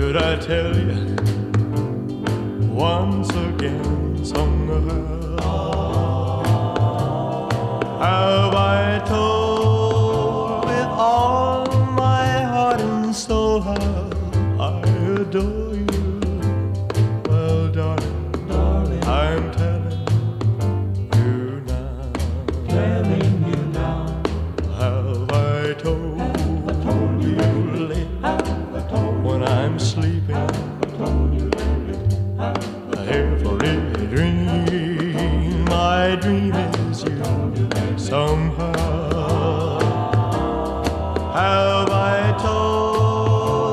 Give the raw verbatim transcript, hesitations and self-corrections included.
Should I tell you once again, song of her? Have I told with all my heart and soul how I adore